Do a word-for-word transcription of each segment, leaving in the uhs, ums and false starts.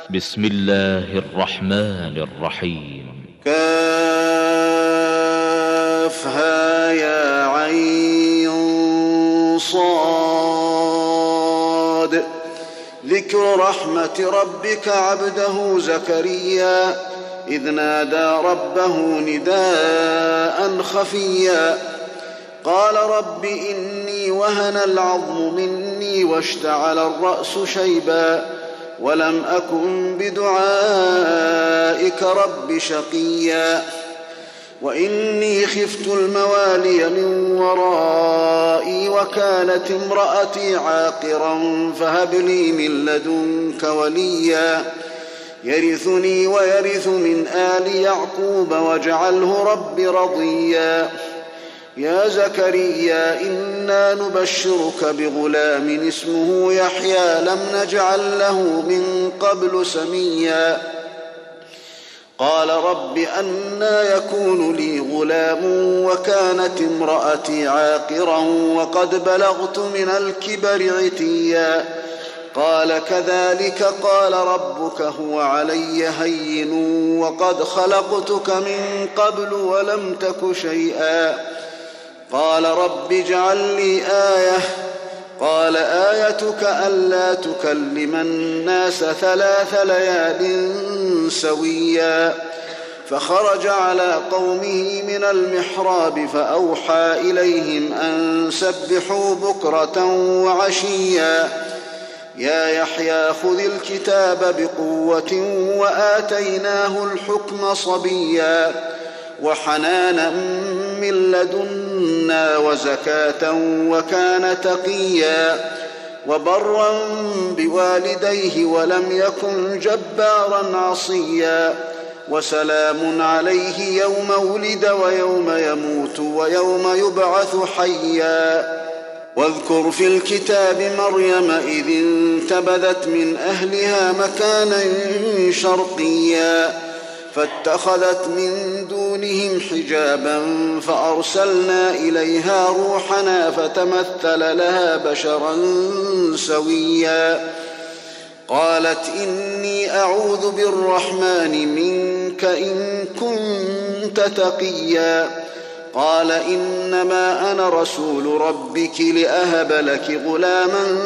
بسم الله الرحمن الرحيم. كافها يا عين صاد. ذكر رحمة ربك عبده زكريا إذ نادى ربه نداء خفيا قال رب إني وهن العظم مني واشتعل الرأس شيبا ولم أكن بدعائك رب شقيا وإني خفت الموالي من ورائي وكانت امرأتي عاقرا فهب لي من لدنك وليا يرثني ويرث من آل يعقوب واجعله رب رضيا يا زكريا إنا نبشرك بغلام اسمه يحيى لم نجعل له من قبل سميا قال رب أنى يكون لي غلام وكانت امرأتي عاقرا وقد بلغت من الكبر عتيا قال كذلك قال ربك هو علي هين وقد خلقتك من قبل ولم تك شيئا قال رب اجعل لي آية قال آيتك ألا تكلم الناس ثلاث ليال سويا فخرج على قومه من المحراب فأوحى إليهم أن سبحوا بكرة وعشيا يا يحيى خذ الكتاب بقوة وآتيناه الحكم صبيا وحنانا من لدنا وزكاة وكان تقيا وبرا بوالديه ولم يكن جبارا عصيا وسلام عليه يوم ولد ويوم يموت ويوم يبعث حيا واذكر في الكتاب مريم إذ انتبذت من أهلها مكانا شرقيا فاتخذت من دونهم حجابا فأرسلنا إليها روحنا فتمثل لها بشرا سويا قالت إني أعوذ بالرحمن منك إن كنت تقيا قال إنما أنا رسول ربك لأهب لك غلاما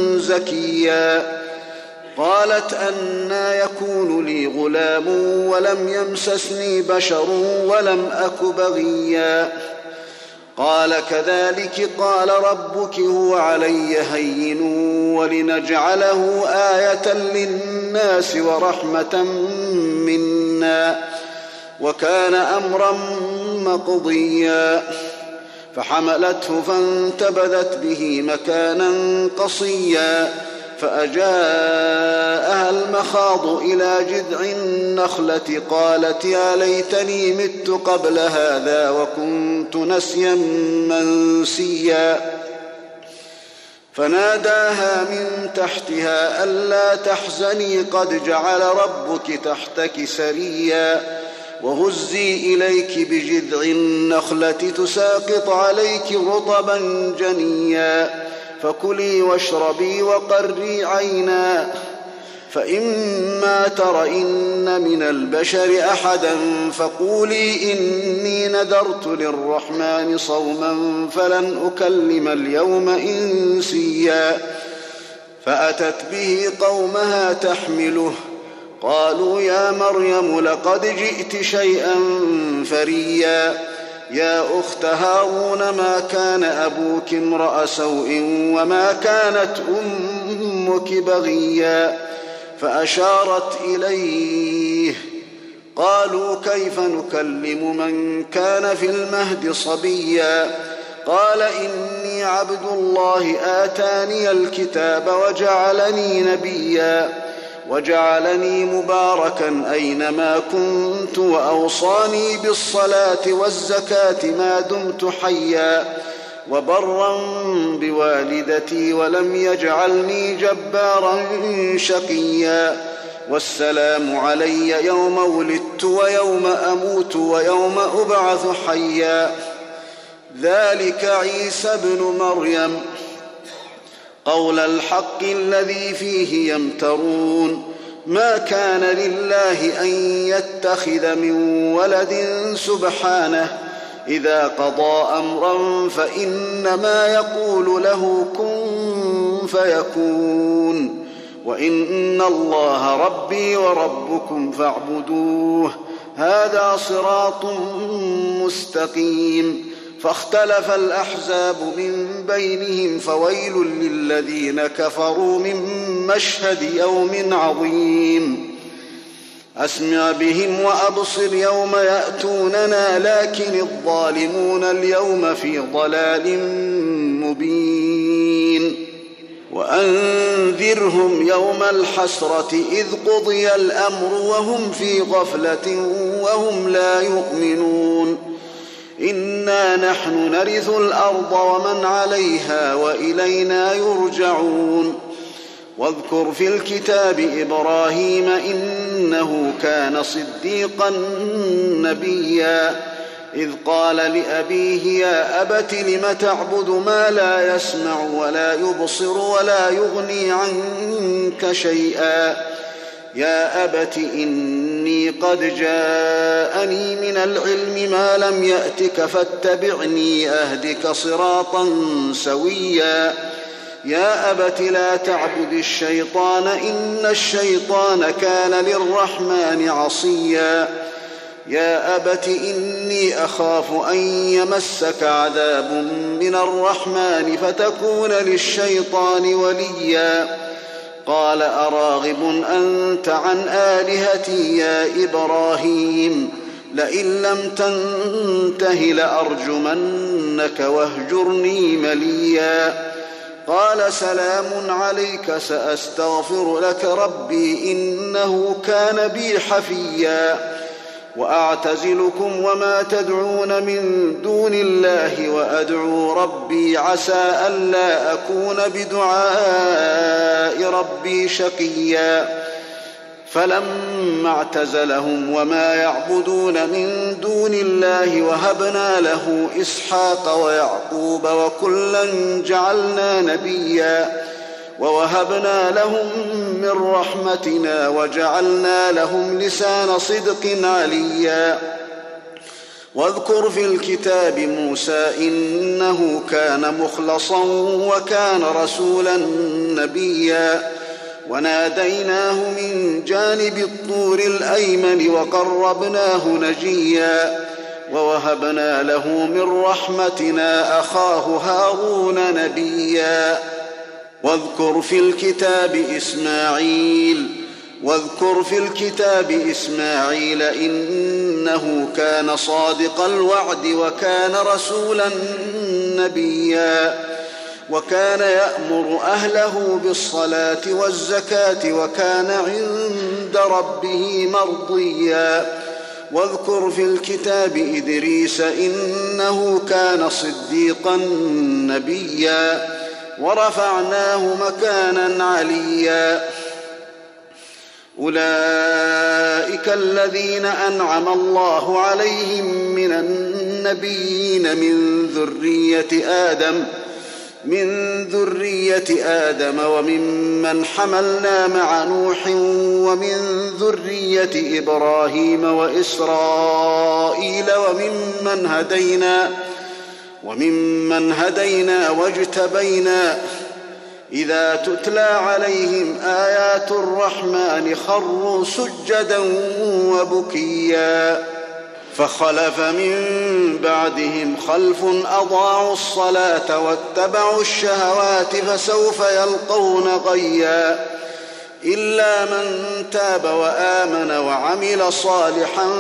زكيا قالت أنى يكون لي غلام ولم يمسسني بشر ولم أك بغيا قال كذلك قال ربك هو علي هين ولنجعله آية للناس ورحمة منا وكان أمرا مقضيا فحملته فانتبذت به مكانا قصيا فأجاءها المخاض إلى جذع النخلة قالت يا ليتني مت قبل هذا وكنت نسيا منسيا فناداها من تحتها ألا تحزني قد جعل ربك تحتك سريا وهزي إليك بجذع النخلة تساقط عليك رطبا جنيا فكلي واشربي وقري عينا فإما ترين من البشر أحدا فقولي إني نذرت للرحمن صوما فلن أكلم اليوم إنسيا فأتت به قومها تحمله قالوا يا مريم لقد جئت شيئا فريا يا أخت هارون ما كان أبوك امرأ سوء وما كانت أمك بغيا فأشارت إليه قالوا كيف نكلم من كان في المهد صبيا قال إني عبد الله آتاني الكتاب وجعلني نبيا وجعلني مباركا أينما كنت وأوصاني بالصلاة والزكاة ما دمت حيا وبرا بوالدتي ولم يجعلني جبارا شقيا والسلام علي يوم ولدت ويوم أموت ويوم أبعث حيا ذلك عيسى ابن مريم قول الحق الذي فيه يمترون ما كان لله أن يتخذ من ولد سبحانه إذا قضى أمرا فإنما يقول له كن فيكون وإن الله ربي وربكم فاعبدوه هذا صراط مستقيم فاختلف الأحزاب من بينهم فويل للذين كفروا من مشهد يوم عظيم أسمع بهم وأبصر يوم يأتوننا لكن الظالمون اليوم في ضلال مبين وأنذرهم يوم الحسرة إذ قضي الأمر وهم في غفلة وهم لا يؤمنون إنا نحن نرث الأرض ومن عليها وإلينا يرجعون واذكر في الكتاب إبراهيم إنه كان صديقا نبيا إذ قال لأبيه يا أبت لم تعبد ما لا يسمع ولا يبصر ولا يغني عنك شيئا يا أبت إني قد جاءني من العلم ما لم يأتك فاتبعني أهدك صراطا سويا يا أبت لا تعبد الشيطان إن الشيطان كان للرحمن عصيا يا أبت إني أخاف أن يمسك عذاب من الرحمن فتكون للشيطان وليا قال أراغب أنت عن آلهتي يا إبراهيم لئن لم تنته لأرجمنك واهجرني مليا قال سلام عليك سأستغفر لك ربي إنه كان بي حفيا وأعتزلكم وما تدعون من دون الله وأدعو ربي عسى ألا أكون بدعاء ربي شقيا فلما اعتزلهم وما يعبدون من دون الله وهبنا له إسحاق ويعقوب وكلا جعلنا نبيا ووهبنا لهم من رحمتنا وجعلنا لهم لسان صدق عليا واذكر في الكتاب موسى إنه كان مخلصا وكان رسولا نبيا وناديناه من جانب الطور الأيمن وقربناه نجيا ووهبنا له من رحمتنا أخاه هارون نبيا واذكر في الكتاب إسماعيل واذكر في الكتاب إسماعيل إنه كان صادق الوعد وكان رسولا نبيا وكان يأمر أهله بالصلاة والزكاة وكان عند ربه مرضيا واذكر في الكتاب إدريس إنه كان صديقا نبيا ورفعناه مكانا عليا أولئك الذين أنعم الله عليهم من النبيين من ذرية آدم من ذرية آدم وممن حملنا مع نوح ومن ذرية إبراهيم وإسرائيل وممن هدينا وممن هدينا واجتبينا إذا تتلى عليهم آيات الرحمن خروا سجدا وبكيا فخلف من بعدهم خلف أضاعوا الصلاة واتبعوا الشهوات فسوف يلقون غيا إلا من تاب وآمن وعمل صالحا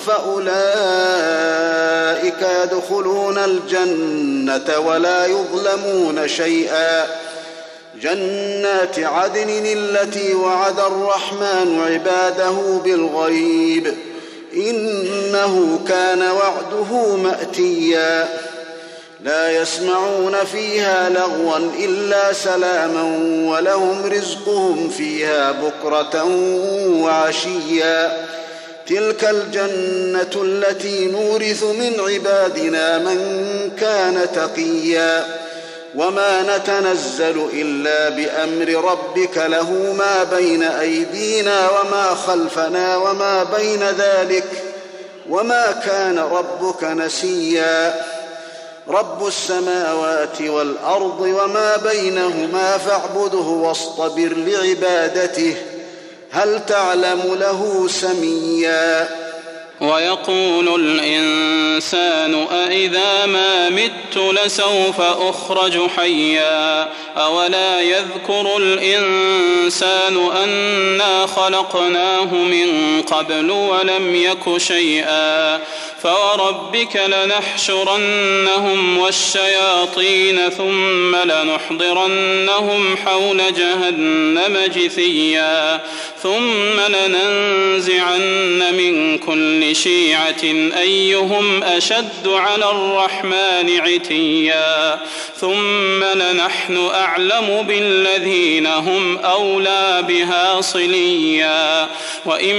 فأولئك يدخلون الجنة ولا يظلمون شيئا جنات عدن التي وعد الرحمن عباده بالغيب إنه كان وعده مأتيا لا يسمعون فيها لغوا إلا سلاما ولهم رزقهم فيها بكرة وعشيا تلك الجنة التي نورث من عبادنا من كان تقيا وما نتنزل إلا بأمر ربك له ما بين أيدينا وما خلفنا وما بين ذلك وما كان ربك نسيا رب السماوات والأرض وما بينهما فاعبده واصطبر لعبادته هل تعلم له سميا ويقول الإنسان أإذا ما مت لسوف أخرج حيا أولا يذكر الإنسان أنا خلقناه من قبل ولم يك شيئا فوربك لنحشرنهم والشياطين ثم لنحضرنهم حول جهنم جثيا ثم لننزعن من كل شيعة أيهم أشد على الرحمن عتيا ثم لنحن أعلم بالذين هم أولى بها صليا وإن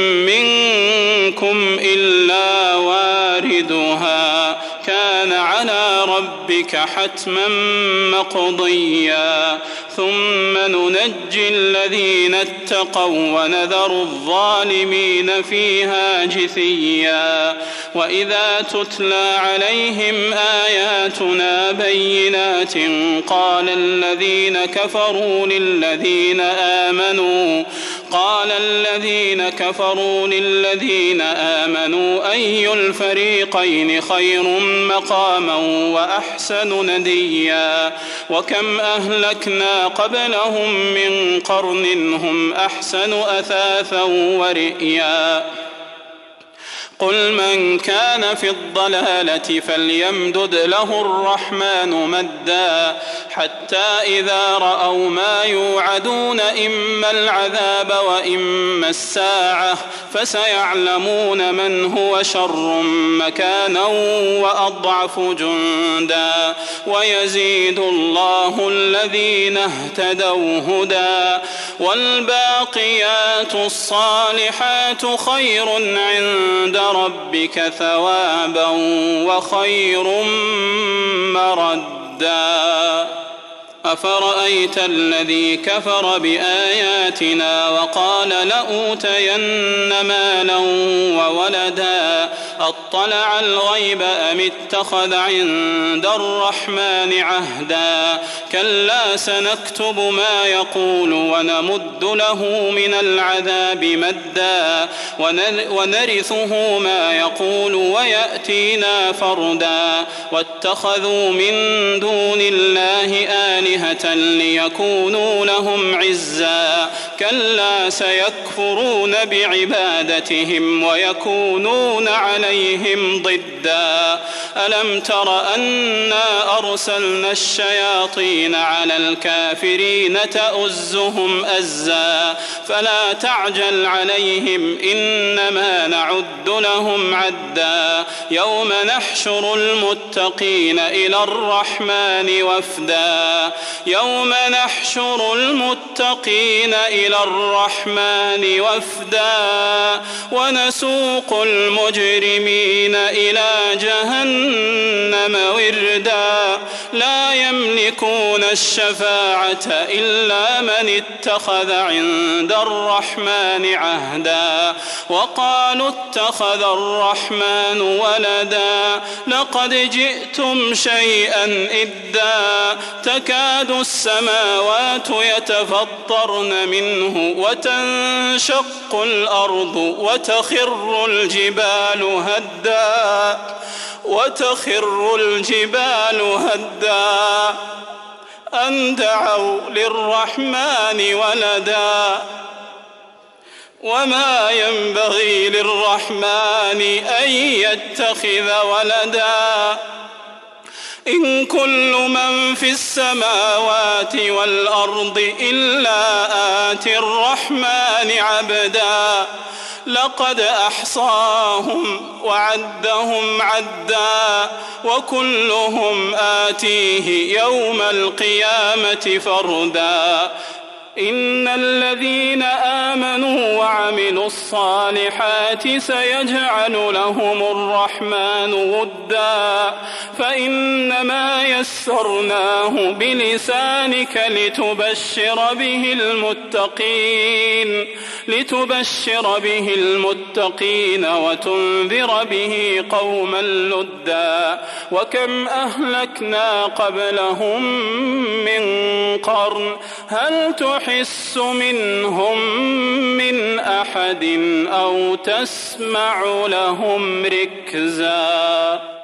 منكم إلا واردها كان على ربك حتما مقضيا ثم ننجي الذين اتقوا ونذر الظالمين فيها جثيا وإذا تتلى عليهم آياتنا بينات قال الذين كفروا للذين آمنوا قال الذين كفروا للذين آمنوا أي الفريقين خير مقاما وأحسن نديا وكم أهلكنا قبلهم من قرن هم أحسن أثاثا ورئيا قل من كان في الضلالة فليمدد له الرحمن مدا حتى إذا رأوا ما يوعدون إما العذاب وإما الساعة فسيعلمون من هو شر مكانا وأضعف جندا ويزيد الله الذين اهتدوا هدى والباقيات الصالحات خير عند ربك ثوابا وخير مردا أفرأيت الذي كفر بآياتنا وقال لأوتين مالا وولدا أطلع الغيب أم اتخذ عند الرحمن عهدا كلا سنكتب ما يقول ونمد له من العذاب مدا ونرثه ما يقول ويأتينا فردا واتخذوا من دون الله آلهة ليكونوا لهم عزا كلا سيكفرون بعبادتهم ويكونون عليهم ضدا ألم تر أنا أرسلنا الشياطين على الكافرين تؤزهم أزا فلا تعجل عليهم إنما نعد لهم عدا يوم نحشر المتقين إلى الرحمن وفدا يوم نحشر المتقين إلى الرحمن وفدا ونسوق المجرمين إلى جهنم وردا لا يملكون الشفاعة إلا من اتخذ عند الرحمن عهدا وقالوا اتخذ الرحمن ولدا لقد جئتم شيئا إدا تكاد السماوات يتفطرن منه وتنشق الأرض وتخر الجبال هدا وتخر الجبال هدا أن دعوا للرحمن ولدا وما ينبغي للرحمن أن يتخذ ولدا إن كل من في السماوات والأرض إلا آتي الرحمن عبدا لقد أحصاهم وعدهم عدا وكلهم آتيه يوم القيامة فردا إن الذين آمنوا وعملوا الصالحات سيجعل لهم الرحمن ودا فإنما يسرناه بلسانك لتبشر به المتقين لتبشر به المتقين وتنذر به قوما لدا وكم أهلكنا قبلهم من قرن هل تحس منهم من أحد أو تسمع لهم ركزا.